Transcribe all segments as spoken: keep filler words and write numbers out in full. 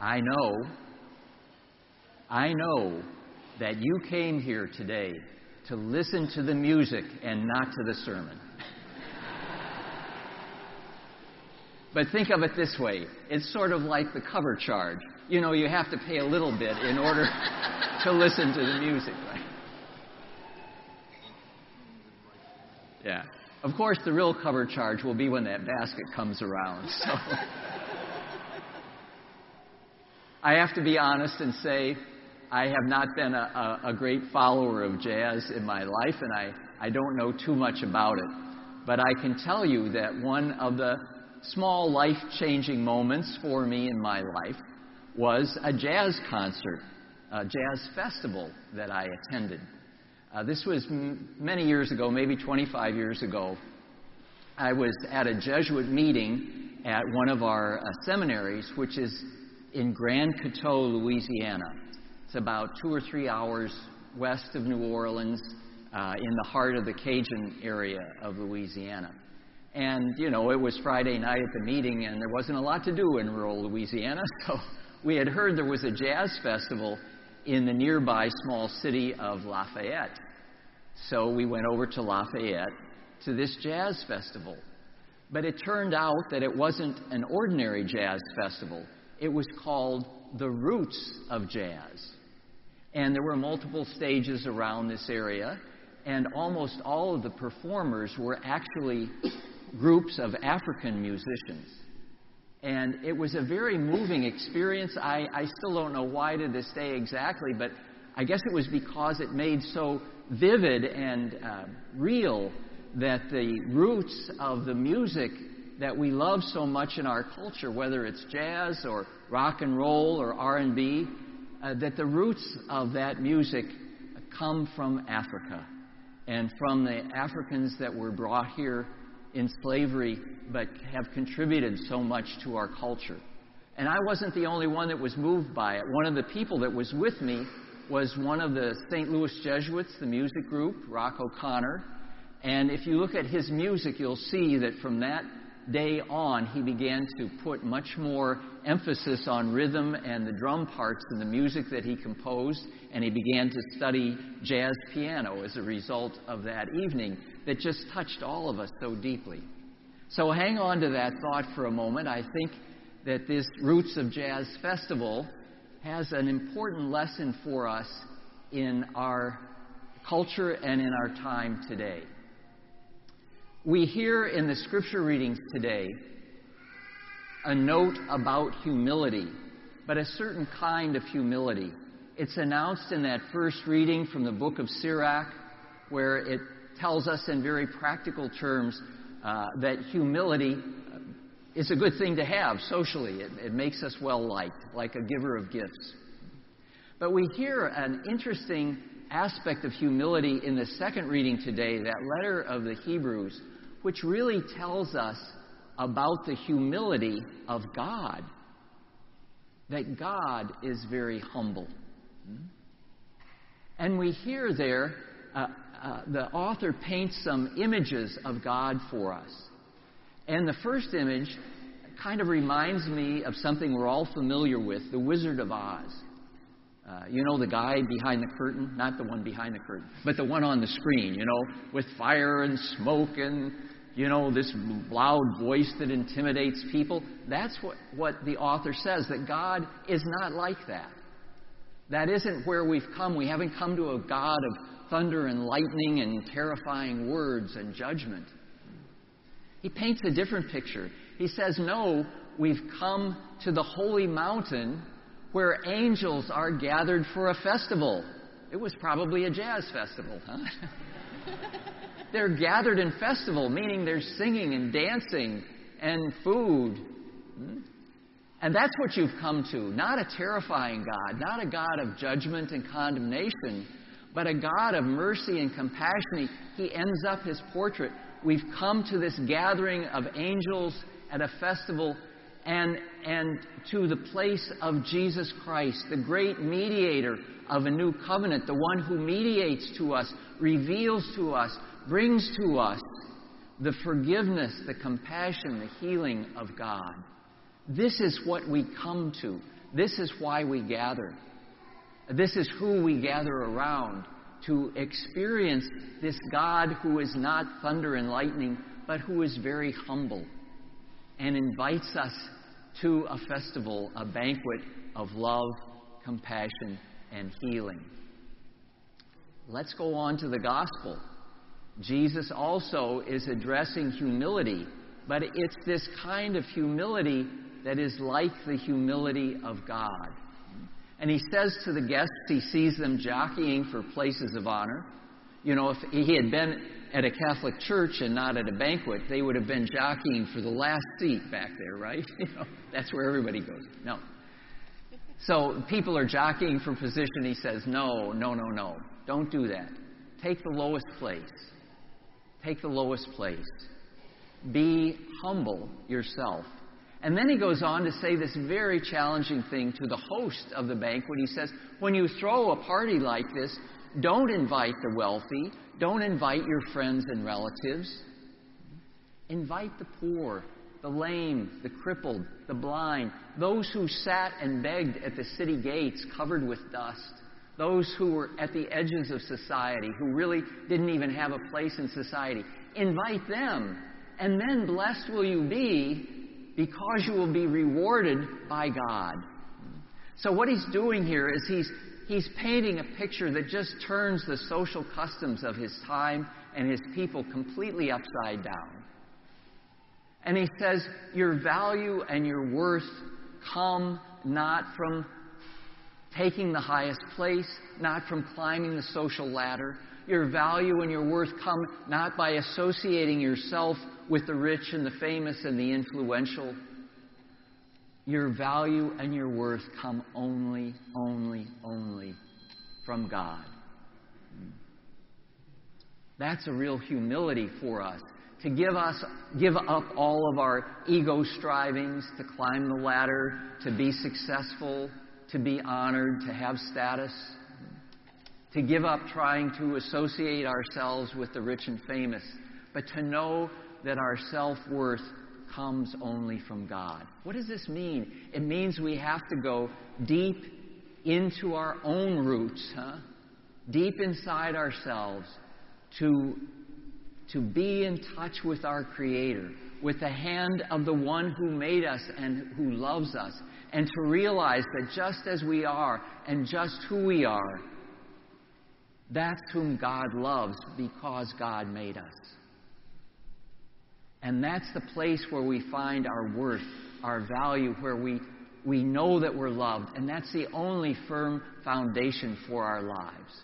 I know, I know that you came here today to listen to the music and not to the sermon. But think of it this way. It's sort of like the cover charge. You know, you have to pay a little bit in order to listen to the music, right? Yeah. Of course, the real cover charge will be when that basket comes around. So I have to be honest and say I have not been a, a, a great follower of jazz in my life, and I, I don't know too much about it. But I can tell you that one of the small life-changing moments for me in my life was a jazz concert, a jazz festival that I attended. Uh, this was m- many years ago, maybe twenty-five years ago. I was at a Jesuit meeting at one of our uh, seminaries, which is in Grand Coteau, Louisiana. It's about two or three hours west of New Orleans, uh, in the heart of the Cajun area of Louisiana. And, you know, it was Friday night at the meeting, and there wasn't a lot to do in rural Louisiana, so we had heard there was a jazz festival in the nearby small city of Lafayette. So we went over to Lafayette to this jazz festival. But it turned out that it wasn't an ordinary jazz festival. It was called the Roots of Jazz. And there were multiple stages around this area, and almost all of the performers were actually groups of African musicians. And it was a very moving experience. I, I still don't know why to this day exactly, but I guess it was because it made so vivid and uh, real that the roots of the music that we love so much in our culture, whether it's jazz or rock and roll or R and B, uh, that the roots of that music come from Africa and from the Africans that were brought here in slavery, but have contributed so much to our culture. And I wasn't the only one that was moved by it. One of the people that was with me was one of the Saint Louis Jesuits, the music group, Rock O'Connor. And if you look at his music, you'll see that from that day on, he began to put much more emphasis on rhythm and the drum parts in the music that he composed, and he began to study jazz piano as a result of that evening that just touched all of us so deeply. So hang on to that thought for a moment. I think that this Roots of Jazz Festival has an important lesson for us in our culture and in our time today. We hear in the scripture readings today a note about humility, but a certain kind of humility. It's announced in that first reading from the book of Sirach, where it tells us in very practical terms uh, that humility is a good thing to have socially. It, it makes us well-liked, like a giver of gifts. But we hear an interesting aspect of humility in the second reading today, that letter of the Hebrews, which really tells us about the humility of God, that God is very humble. And we hear there, uh, uh, the author paints some images of God for us. And the first image kind of reminds me of something we're all familiar with, the Wizard of Oz. Uh, you know, the guy behind the curtain, not the one behind the curtain, but the one on the screen, you know, with fire and smoke and, you know, this loud voice that intimidates people. That's what, what the author says, that God is not like that. That isn't where we've come. We haven't come to a God of thunder and lightning and terrifying words and judgment. He paints a different picture. He says, no, we've come to the holy mountain where angels are gathered for a festival. It was probably a jazz festival, huh? They're gathered in festival, meaning there's singing and dancing and food. And that's what you've come to. Not a terrifying God, not a God of judgment and condemnation, but a God of mercy and compassion. He, he ends up his portrait. We've come to this gathering of angels at a festival and, and to the place of Jesus Christ, the great mediator of a new covenant, the one who mediates to us, reveals to us, brings to us the forgiveness, the compassion, the healing of God. This is what we come to. This is why we gather. This is who we gather around to experience this God who is not thunder and lightning, but who is very humble and invites us to a festival, a banquet of love, compassion, and healing. Let's go on to the gospel. Jesus also is addressing humility, but it's this kind of humility that is like the humility of God. And he says to the guests, he sees them jockeying for places of honor. You know, if he had been at a Catholic church and not at a banquet, they would have been jockeying for the last seat back there, right? You know, that's where everybody goes. No. So people are jockeying for position. He says, no, no, no, no. Don't do that. Take the lowest place. Take the lowest place. Be humble yourself. And then he goes on to say this very challenging thing to the host of the banquet. He says, when you throw a party like this, don't invite the wealthy. Don't invite your friends and relatives. Invite the poor, the lame, the crippled, the blind, those who sat and begged at the city gates covered with dust, those who were at the edges of society, who really didn't even have a place in society. Invite them, and then blessed will you be, because you will be rewarded by God. So what he's doing here is he's he's painting a picture that just turns the social customs of his time and his people completely upside down. And he says, your value and your worth come not from taking the highest place, not from climbing the social ladder. Your value and your worth come not by associating yourself with the rich and the famous and the influential. Your value and your worth come only, only, only from God. That's a real humility for us. To give us, give up all of our ego strivings, to climb the ladder, to be successful, to be honored, to have status. To give up trying to associate ourselves with the rich and famous, but to know that our self-worth comes only from God. What does this mean? It means we have to go deep into our own roots, huh? Deep inside ourselves to, to be in touch with our Creator, with the hand of the one who made us and who loves us, and to realize that just as we are and just who we are, that's whom God loves because God made us. And that's the place where we find our worth, our value, where we, we know that we're loved. And that's the only firm foundation for our lives.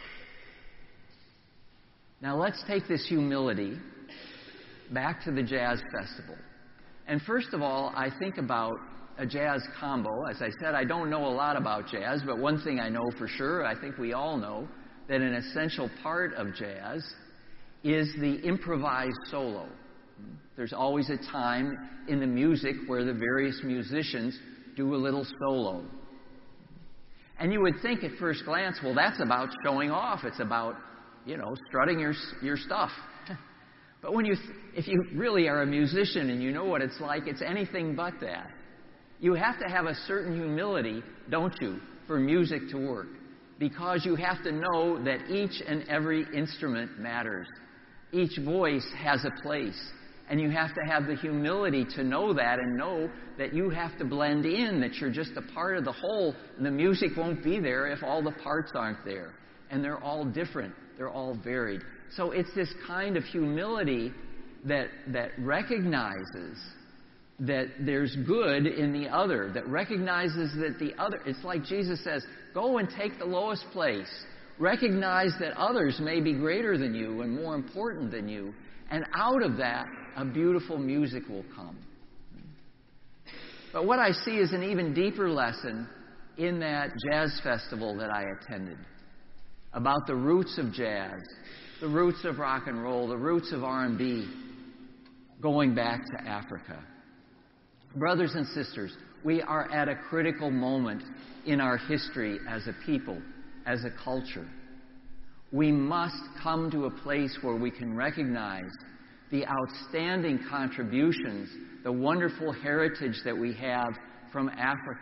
Now let's take this humility back to the jazz festival. And first of all, I think about a jazz combo. As I said, I don't know a lot about jazz, but one thing I know for sure, I think we all know, that an essential part of jazz is the improvised solo. There's always a time in the music where the various musicians do a little solo. And you would think at first glance, well, that's about showing off. It's about, you know, strutting your your stuff. But when you, th- if you really are a musician and you know what it's like, it's anything but that. You have to have a certain humility, don't you, for music to work. Because you have to know that each and every instrument matters. Each voice has a place. And you have to have the humility to know that and know that you have to blend in, that you're just a part of the whole. And the music won't be there if all the parts aren't there. And they're all different. They're all varied. So it's this kind of humility that, that recognizes that there's good in the other, that recognizes that the other, it's like Jesus says, go and take the lowest place. Recognize that others may be greater than you and more important than you. And out of that, a beautiful music will come. But what I see is an even deeper lesson in that jazz festival that I attended about the roots of jazz, the roots of rock and roll, the roots of R and B, going back to Africa. Brothers and sisters, we are at a critical moment in our history as a people, as a culture. We must come to a place where we can recognize the outstanding contributions, the wonderful heritage that we have from Africa,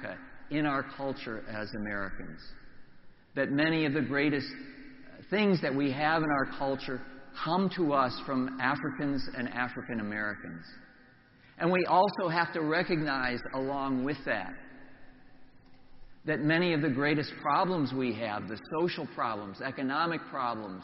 in our culture as Americans. That many of the greatest things that we have in our culture come to us from Africans and African Americans. And we also have to recognize along with that that many of the greatest problems we have, the social problems, economic problems,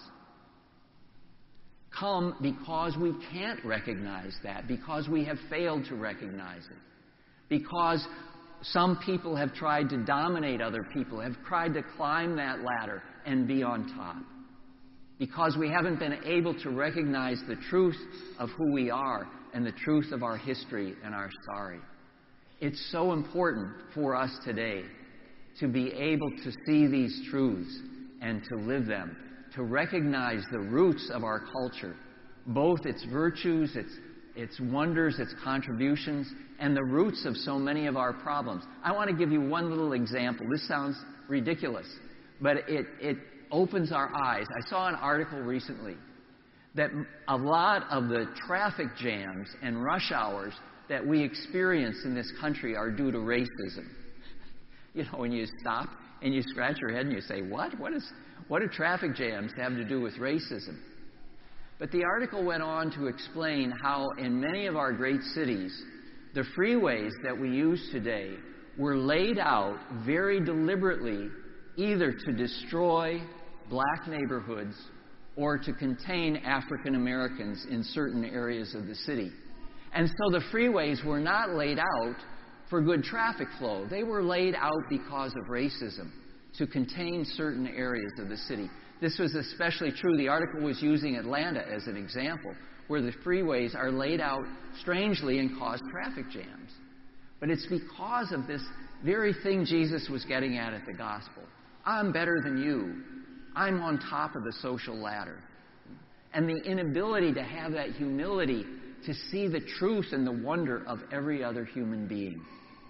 come because we can't recognize that, because we have failed to recognize it, because some people have tried to dominate other people, have tried to climb that ladder and be on top, because we haven't been able to recognize the truth of who we are and the truth of our history and our story. It's so important for us today to be able to see these truths and to live them, to recognize the roots of our culture, both its virtues, its, its wonders, its contributions, and the roots of so many of our problems. I want to give you one little example. This sounds ridiculous, but it, it opens our eyes. I saw an article recently that a lot of the traffic jams and rush hours that we experience in this country are due to racism. You know, when you stop and you scratch your head and you say, what? What is, what do traffic jams have to do with racism? But the article went on to explain how in many of our great cities, the freeways that we use today were laid out very deliberately either to destroy black neighborhoods or to contain African Americans in certain areas of the city. And so the freeways were not laid out for good traffic flow. They were laid out because of racism, to contain certain areas of the city. This was especially true. The article was using Atlanta as an example, where the freeways are laid out strangely and cause traffic jams. But it's because of this very thing Jesus was getting at at the gospel. I'm better than you. I'm on top of the social ladder. And the inability to have that humility to see the truth and the wonder of every other human being.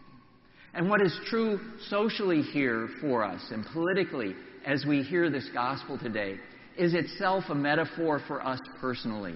And what is true socially here for us and politically as we hear this gospel today is itself a metaphor for us personally.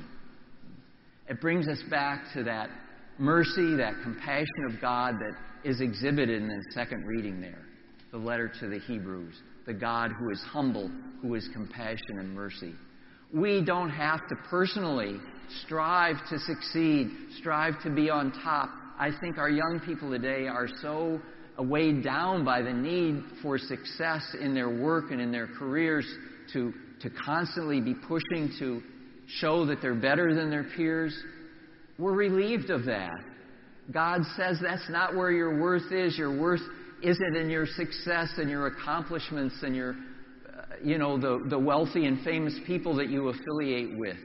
It brings us back to that mercy, that compassion of God that is exhibited in the second reading there, the letter to the Hebrews, the God who is humble, who is compassion and mercy. We don't have to personally strive to succeed, strive to be on top. I think our young people today are so weighed down by the need for success in their work and in their careers to, to constantly be pushing to show that they're better than their peers. We're relieved of that. God says that's not where your worth is. Your worth isn't in your success and your accomplishments and your, uh, you know, the, the wealthy and famous people that you affiliate with.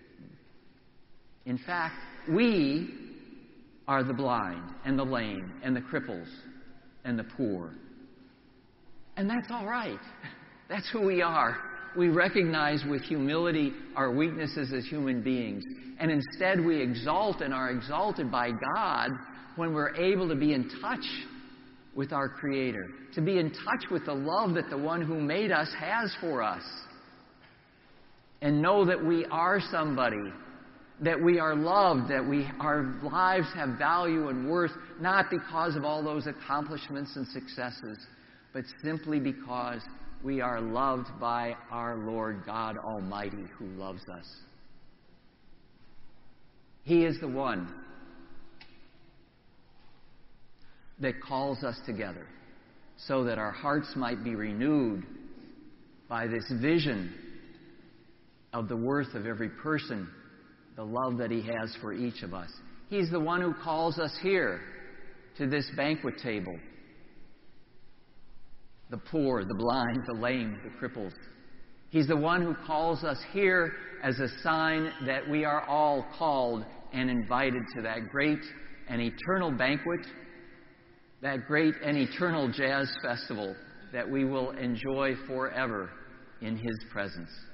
In fact, we are the blind and the lame and the cripples and the poor. And that's all right. That's who we are. We recognize with humility our weaknesses as human beings. And instead we exalt and are exalted by God when we're able to be in touch with our Creator, to be in touch with the love that the one who made us has for us, and know that we are somebody, that we are loved, that we, our lives have value and worth, not because of all those accomplishments and successes, but simply because we are loved by our Lord God Almighty who loves us. He is the one that calls us together so that our hearts might be renewed by this vision of the worth of every person, the love that He has for each of us. He's the one who calls us here to this banquet table. The poor, the blind, the lame, the cripples. He's the one who calls us here as a sign that we are all called and invited to that great and eternal banquet, that great and eternal jazz festival that we will enjoy forever in His presence.